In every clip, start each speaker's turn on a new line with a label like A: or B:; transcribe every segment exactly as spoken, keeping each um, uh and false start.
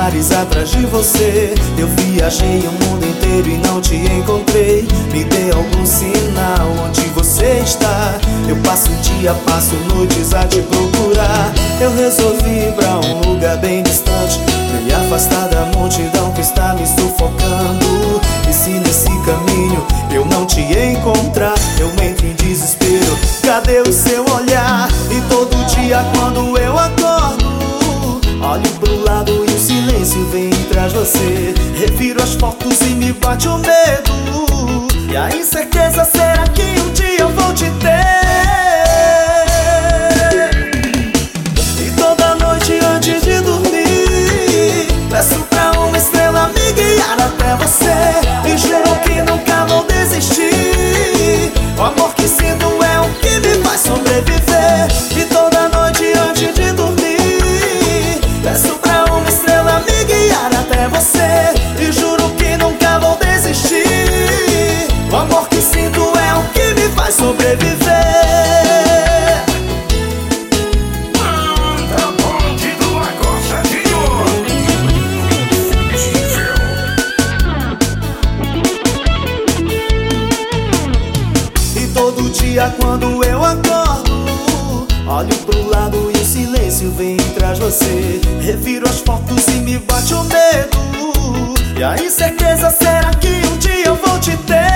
A: mares atrás de você. Eu viajei o mundo inteiro e não te encontrei. Me dê algum sinal onde você está. Eu passo dia, passo noites a te procurar. Eu resolvi ir pra um lugar bem distante, me afastar da multidão que está me sufocando. E se nesse caminho eu não te encontrar, eu entro em desespero. Cadê o seu olhar? E todo dia quando eu acordo, olho pro lado e o silêncio vem atrás de você. Reviro as fotos e me bate o medo, e a incerteza, será que um dia eu vou te ter? E toda noite antes de dormir, peço pra uma estrela me guiar até você. E juro que nunca vou desistir. O amor que sinto é o que me faz sobreviver. E toda noite antes de dormir, peço pra uma estrela me guiar até você. E juro que nunca vou desistir. O amor que sinto é o que me faz sobreviver. E todo dia quando eu acordo, olho pro lado e o silêncio vem atrás de você. Reviro as fotos e me bate o medo, e a incerteza, será que um dia eu vou te ter?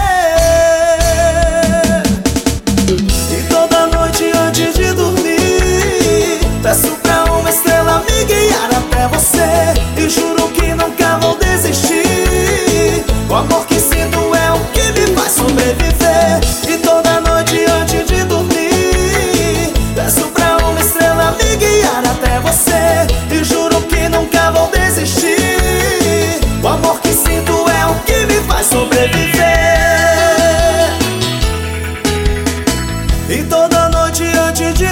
A: E toda noite antes de dormir, peço pra uma estrela me guiar até você. E juro que nunca vou desistir. O amor que sinto é o que me faz sobreviver. E toda noite antes de dormir, peço pra uma estrela me guiar até você. E juro que nunca vou desistir. O amor que sinto é o que me faz sobreviver. E toda noite antes de